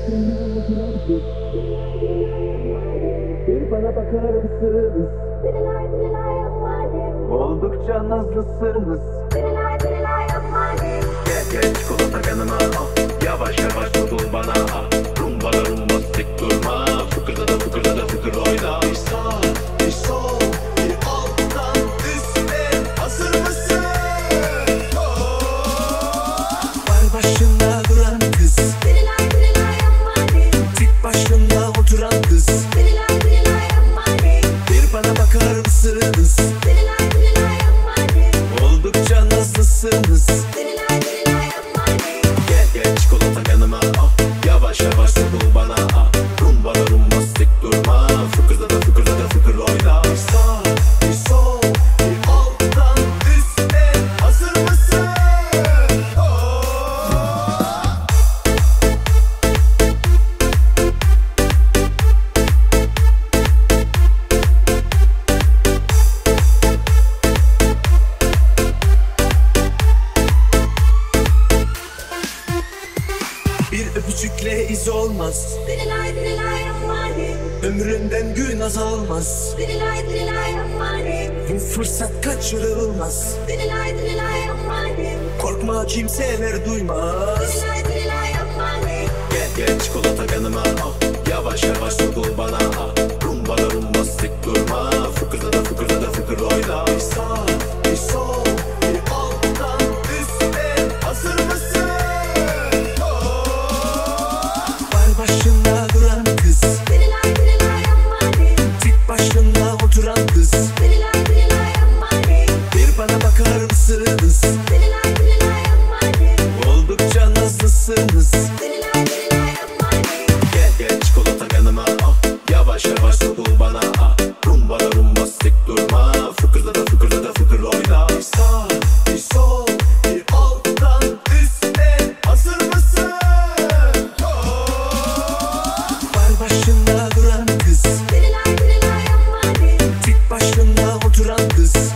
Bir bana bakar mısınız? Oldukça nazlısınız. Gel gel çikolata yanıma, yavaş yavaş dokun bana. Rumba da rumba sık durma, fıkırda da fıkırda da fıkır oyna. Bir sağ, bir sol, bir alttan üstte, hazır mısın? Bar başında duran kız, tik başında oturan kız. Bir bana bakar mısınız? Oldukça nazlısınız. Gel gel çikolata yanıma, yavaş yavaş dokun bana. Rumba da rumba sık durma, fıkırda da fıkırda da fıkır oyna. Bir sağ, bir sol, bir alttan üstte, hazır mısın? Bir öpücükle iz olmaz, ömründen gün azalmaz. Bu fırsat kaçırılmaz, korkma kimseler duymaz. Gel gel çikolata yanıma, yavaş yavaş dokun bana. Rumba da rumba sık durma, fıkırda da fıkırda da fıkır oyna. Bir sağ, bir sol, bir alttan üstte, hazır mısın? Bar başında duran kız, tik başında oturan kız. Bir bana bakar mısınız? Oldukça nazlısınız. Gel gel çikolata yanıma, yavaş yavaş dokun bana. Rumba da rumba sık durma, fıkırda da fıkırda da fıkır oyna. Bir sağ, bir sol, bir alttan üstte, hazır mısın? Bar başında duran kız, tik başında oturan kız.